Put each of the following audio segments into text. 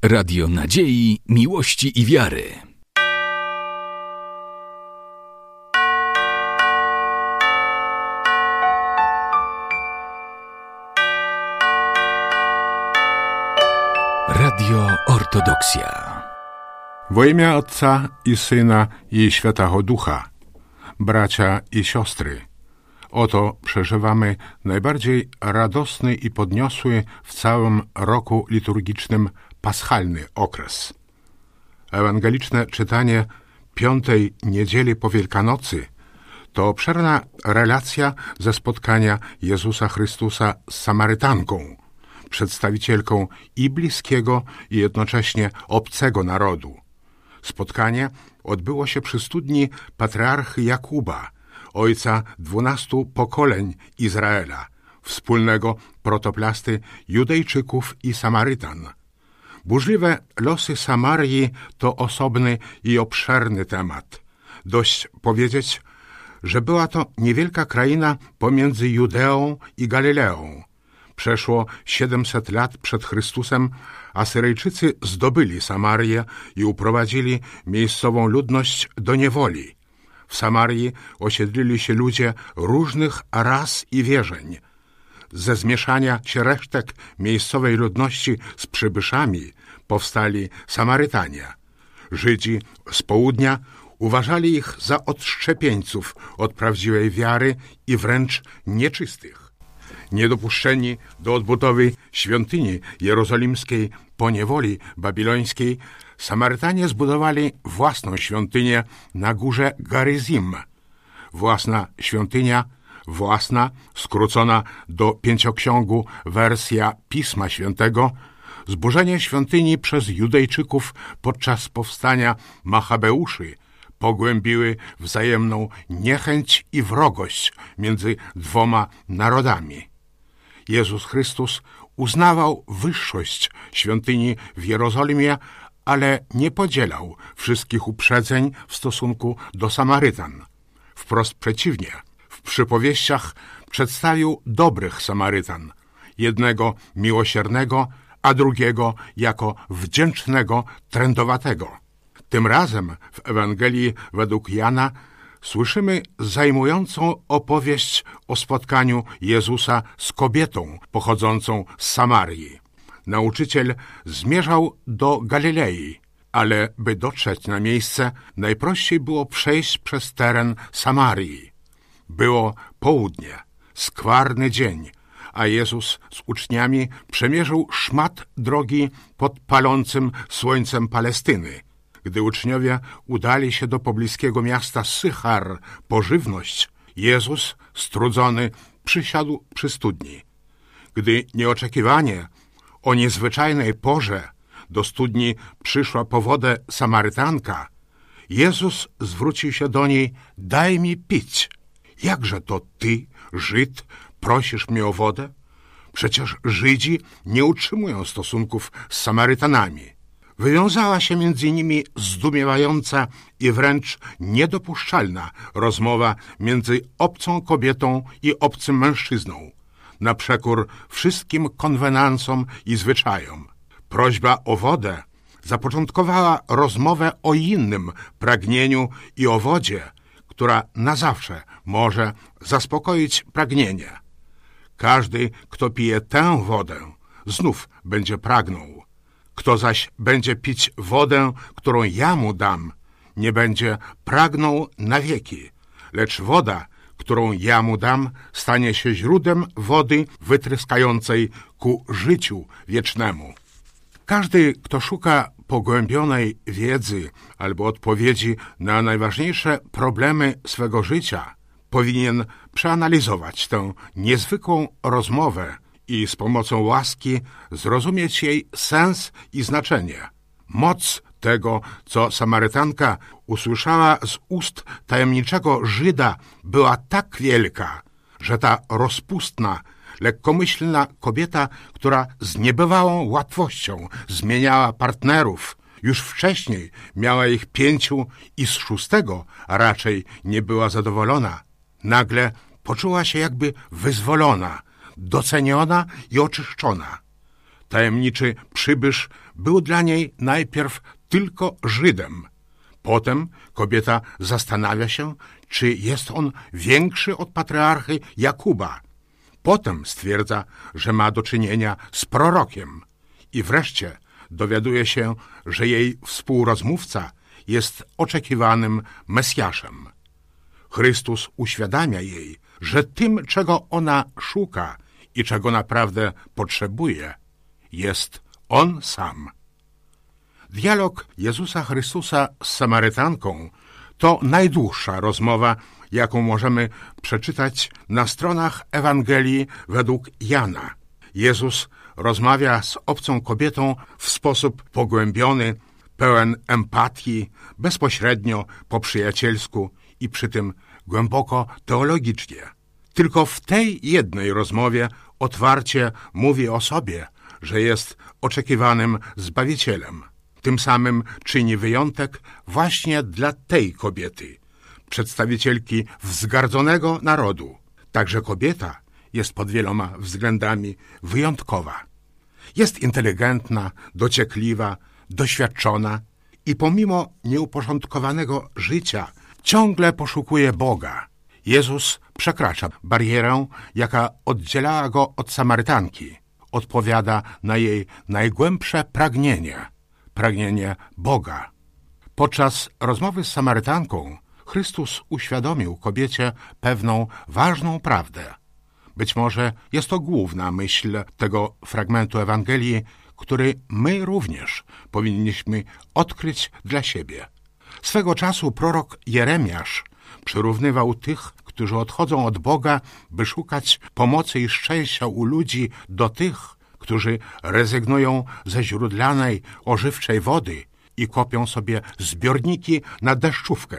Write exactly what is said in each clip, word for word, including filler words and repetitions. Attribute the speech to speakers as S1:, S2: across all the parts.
S1: Radio Nadziei, Miłości i Wiary. Radio Ortodoksja.
S2: W imię Ojca i Syna i Świętego Ducha, bracia i siostry, oto przeżywamy najbardziej radosny i podniosły w całym roku liturgicznym paschalny okres. Ewangeliczne czytanie piątej niedzieli po Wielkanocy to obszerna relacja ze spotkania Jezusa Chrystusa z Samarytanką, przedstawicielką i bliskiego, i jednocześnie obcego narodu. Spotkanie odbyło się przy studni patriarchy Jakuba, ojca dwunastu pokoleń Izraela, wspólnego protoplasty Judejczyków i Samarytan. Burzliwe losy Samarii to osobny i obszerny temat. Dość powiedzieć, że była to niewielka kraina pomiędzy Judeą i Galileą. Przeszło siedemset lat przed Chrystusem Asyryjczycy zdobyli Samarię i uprowadzili miejscową ludność do niewoli. W Samarii osiedlili się ludzie różnych ras i wierzeń. Ze zmieszania się resztek miejscowej ludności z przybyszami powstali Samarytanie. Żydzi z południa uważali ich za odszczepieńców od prawdziwej wiary i wręcz nieczystych. Niedopuszczeni do odbudowy świątyni jerozolimskiej po niewoli babilońskiej, Samarytanie zbudowali własną świątynię na górze Garyzim. Własna świątynia, własna, skrócona do pięcioksiągu wersja Pisma Świętego, zburzenie świątyni przez Judejczyków podczas powstania Machabeuszy pogłębiły wzajemną niechęć i wrogość między dwoma narodami. Jezus Chrystus uznawał wyższość świątyni w Jerozolimie, ale nie podzielał wszystkich uprzedzeń w stosunku do Samarytan. Wprost przeciwnie, w przypowieściach przedstawił dobrych Samarytan, jednego miłosiernego, a drugiego jako wdzięcznego, trędowatego. Tym razem w Ewangelii według Jana słyszymy zajmującą opowieść o spotkaniu Jezusa z kobietą pochodzącą z Samarii. Nauczyciel zmierzał do Galilei, ale by dotrzeć na miejsce, najprościej było przejść przez teren Samarii. Było południe, skwarny dzień, a Jezus z uczniami przemierzył szmat drogi pod palącym słońcem Palestyny. Gdy uczniowie udali się do pobliskiego miasta Sychar po żywność, Jezus, strudzony, przysiadł przy studni. Gdy nieoczekiwanie o niezwyczajnej porze do studni przyszła po wodę Samarytanka, Jezus zwrócił się do niej: daj mi pić. Jakże to ty, Żyd, prosisz mnie o wodę? Przecież Żydzi nie utrzymują stosunków z Samarytanami. Wywiązała się między nimi zdumiewająca i wręcz niedopuszczalna rozmowa między obcą kobietą i obcym mężczyzną, na przekór wszystkim konwenansom i zwyczajom. Prośba o wodę zapoczątkowała rozmowę o innym pragnieniu i o wodzie, która na zawsze może zaspokoić pragnienie. Każdy, kto pije tę wodę, znów będzie pragnął. Kto zaś będzie pić wodę, którą ja mu dam, nie będzie pragnął na wieki, lecz woda, którą ja mu dam, stanie się źródłem wody wytryskającej ku życiu wiecznemu. Każdy, kto szuka pogłębionej wiedzy albo odpowiedzi na najważniejsze problemy swego życia, powinien przeanalizować tę niezwykłą rozmowę i z pomocą łaski zrozumieć jej sens i znaczenie. Moc tego, co Samarytanka usłyszała z ust tajemniczego Żyda, była tak wielka, że ta rozpustna, lekkomyślna kobieta, która z niebywałą łatwością zmieniała partnerów, już wcześniej miała ich pięciu i z szóstego raczej nie była zadowolona. Nagle poczuła się jakby wyzwolona, doceniona i oczyszczona. Tajemniczy przybysz był dla niej najpierw tylko Żydem. Potem kobieta zastanawia się, czy jest on większy od patriarchy Jakuba. Potem stwierdza, że ma do czynienia z prorokiem. I wreszcie dowiaduje się, że jej współrozmówca jest oczekiwanym Mesjaszem. Chrystus uświadamia jej, że tym, czego ona szuka i czego naprawdę potrzebuje, jest On sam. Dialog Jezusa Chrystusa z Samarytanką to najdłuższa rozmowa, jaką możemy przeczytać na stronach Ewangelii według Jana. Jezus rozmawia z obcą kobietą w sposób pogłębiony, pełen empatii, bezpośrednio, po przyjacielsku i przy tym głęboko teologicznie. Tylko w tej jednej rozmowie otwarcie mówi o sobie, że jest oczekiwanym Zbawicielem. Tym samym czyni wyjątek właśnie dla tej kobiety, przedstawicielki wzgardzonego narodu. Także kobieta jest pod wieloma względami wyjątkowa. Jest inteligentna, dociekliwa, doświadczona i pomimo nieuporządkowanego życia ciągle poszukuje Boga. Jezus przekracza barierę, jaka oddzielała go od Samarytanki. Odpowiada na jej najgłębsze pragnienie, pragnienie Boga. Podczas rozmowy z Samarytanką Chrystus uświadomił kobiecie pewną ważną prawdę. Być może jest to główna myśl tego fragmentu Ewangelii, który my również powinniśmy odkryć dla siebie. Swego czasu prorok Jeremiasz przyrównywał tych, którzy odchodzą od Boga, by szukać pomocy i szczęścia u ludzi, do tych, którzy rezygnują ze źródlanej, ożywczej wody i kopią sobie zbiorniki na deszczówkę.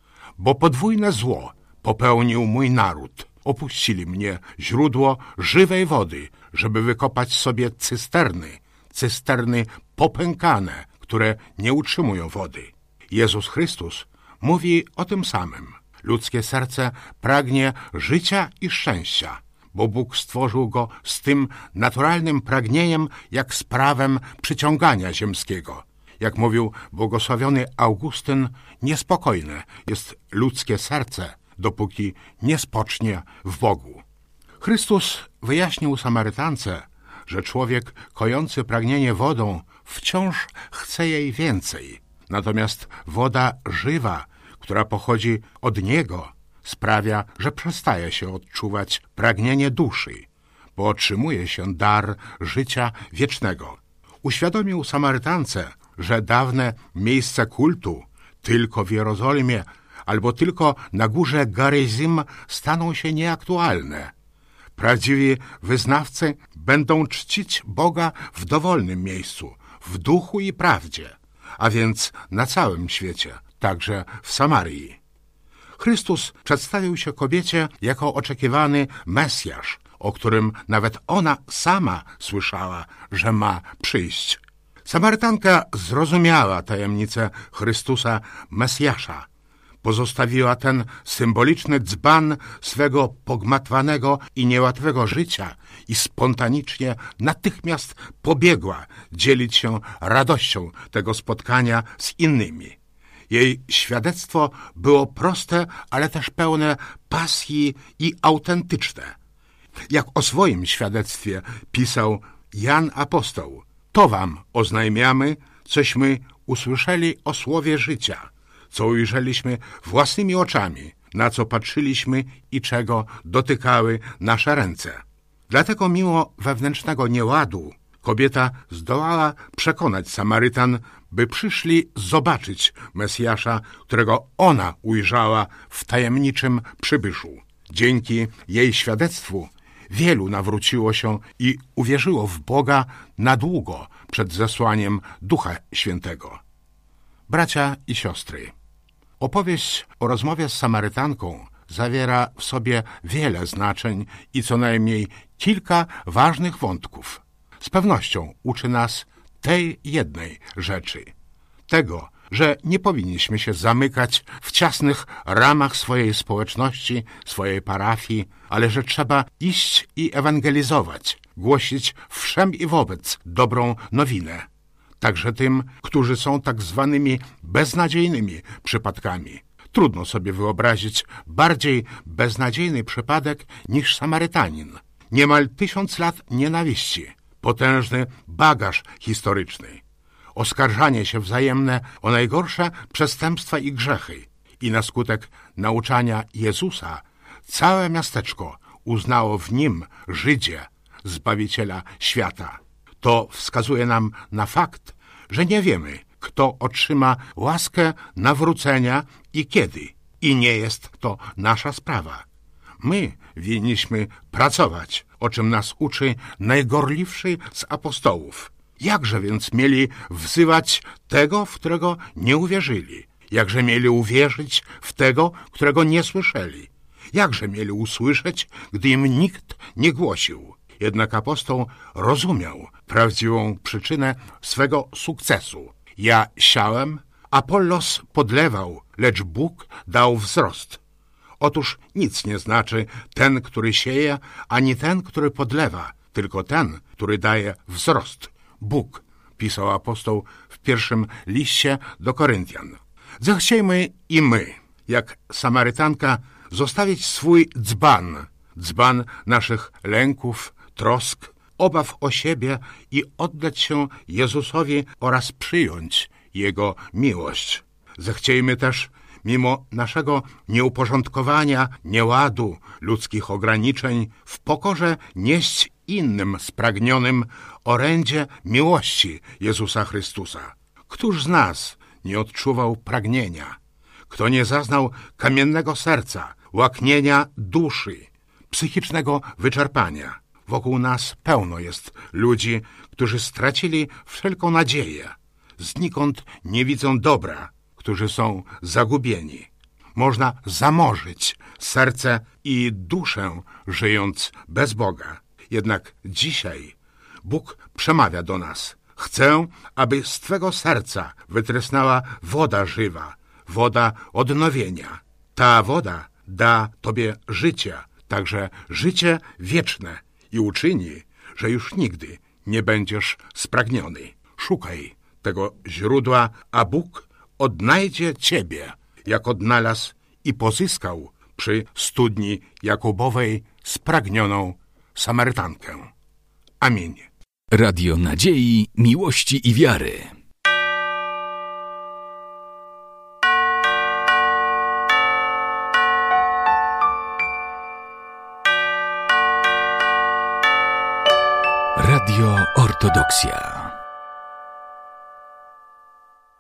S2: Bo podwójne zło popełnił mój naród. Opuścili mnie źródło żywej wody, żeby wykopać sobie cysterny, cysterny popękane, które nie utrzymują wody. Jezus Chrystus mówi o tym samym. Ludzkie serce pragnie życia i szczęścia, bo Bóg stworzył go z tym naturalnym pragnieniem, jak z prawem przyciągania ziemskiego. Jak mówił błogosławiony Augustyn, niespokojne jest ludzkie serce, dopóki nie spocznie w Bogu. Chrystus wyjaśnił Samarytance, że człowiek kojący pragnienie wodą wciąż chce jej więcej. Natomiast woda żywa, która pochodzi od Niego, sprawia, że przestaje się odczuwać pragnienie duszy, bo otrzymuje się dar życia wiecznego. Uświadomił Samarytance, że dawne miejsce kultu tylko w Jerozolimie albo tylko na górze Garyzim staną się nieaktualne. Prawdziwi wyznawcy będą czcić Boga w dowolnym miejscu, w duchu i prawdzie, a więc na całym świecie, także w Samarii. Chrystus przedstawił się kobiecie jako oczekiwany Mesjasz, o którym nawet ona sama słyszała, że ma przyjść. Samarytanka zrozumiała tajemnicę Chrystusa Mesjasza. Pozostawiła ten symboliczny dzban swego pogmatwanego i niełatwego życia i spontanicznie natychmiast pobiegła dzielić się radością tego spotkania z innymi. Jej świadectwo było proste, ale też pełne pasji i autentyczne. Jak o swoim świadectwie pisał Jan Apostoł: to wam oznajmiamy, cośmy usłyszeli o słowie życia, co ujrzeliśmy własnymi oczami, na co patrzyliśmy i czego dotykały nasze ręce. Dlatego mimo wewnętrznego nieładu kobieta zdołała przekonać Samarytan, by przyszli zobaczyć Mesjasza, którego ona ujrzała w tajemniczym przybyszu. Dzięki jej świadectwu wielu nawróciło się i uwierzyło w Boga na długo przed zesłaniem Ducha Świętego. Bracia i siostry, opowieść o rozmowie z Samarytanką zawiera w sobie wiele znaczeń i co najmniej kilka ważnych wątków. Z pewnością uczy nas tej jednej rzeczy. Tego, że nie powinniśmy się zamykać w ciasnych ramach swojej społeczności, swojej parafii, ale że trzeba iść i ewangelizować, głosić wszem i wobec dobrą nowinę. Także tym, którzy są tak zwanymi beznadziejnymi przypadkami. Trudno sobie wyobrazić bardziej beznadziejny przypadek niż Samarytanin. Niemal tysiąc lat nienawiści, potężny bagaż historyczny, oskarżanie się wzajemne o najgorsze przestępstwa i grzechy. I na skutek nauczania Jezusa całe miasteczko uznało w nim Żydzie, Zbawiciela świata. To wskazuje nam na fakt, że nie wiemy, kto otrzyma łaskę nawrócenia i kiedy. I nie jest to nasza sprawa. My winniśmy pracować, o czym nas uczy najgorliwszy z apostołów. Jakże więc mieli wzywać tego, w którego nie uwierzyli? Jakże mieli uwierzyć w tego, którego nie słyszeli? Jakże mieli usłyszeć, gdy im nikt nie głosił? Jednak apostoł rozumiał prawdziwą przyczynę swego sukcesu. Ja siałem, Apollos podlewał, lecz Bóg dał wzrost. Otóż nic nie znaczy ten, który sieje, ani ten, który podlewa, tylko ten, który daje wzrost. Bóg, pisał apostoł w pierwszym liście do Koryntian. Zechciejmy i my, jak Samarytanka, zostawić swój dzban, dzban naszych lęków, trosk, obaw o siebie i oddać się Jezusowi oraz przyjąć Jego miłość. Zechciejmy też, mimo naszego nieuporządkowania, nieładu, ludzkich ograniczeń, w pokorze nieść innym spragnionym orędzie miłości Jezusa Chrystusa. Któż z nas nie odczuwał pragnienia? Kto nie zaznał kamiennego serca, łaknienia duszy, psychicznego wyczerpania? Wokół nas pełno jest ludzi, którzy stracili wszelką nadzieję, znikąd nie widzą dobra, którzy są zagubieni. Można zamorzyć serce i duszę, żyjąc bez Boga. Jednak dzisiaj Bóg przemawia do nas. Chcę, aby z Twego serca wytrysnęła woda żywa, woda odnowienia. Ta woda da Tobie życie, także życie wieczne i uczyni, że już nigdy nie będziesz spragniony. Szukaj tego źródła, a Bóg odnajdzie Ciebie, jak odnalazł i pozyskał przy studni Jakubowej spragnioną Samarytankę. Amin.
S1: Radio Nadziei, Miłości i Wiary. Radio Ortodoksja.